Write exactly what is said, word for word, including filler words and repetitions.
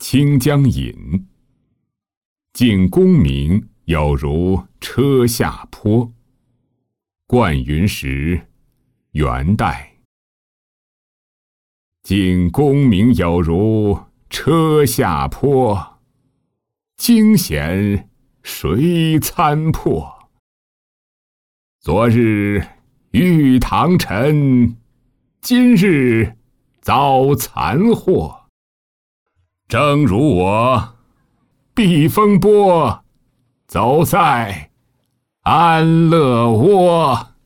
清江引》。敬功名有如车下坡。灌云时，元代。敬功名有如车下坡，惊险谁参破？昨日遇唐臣，今日遭残祸。正如我避风波，走在安乐窝。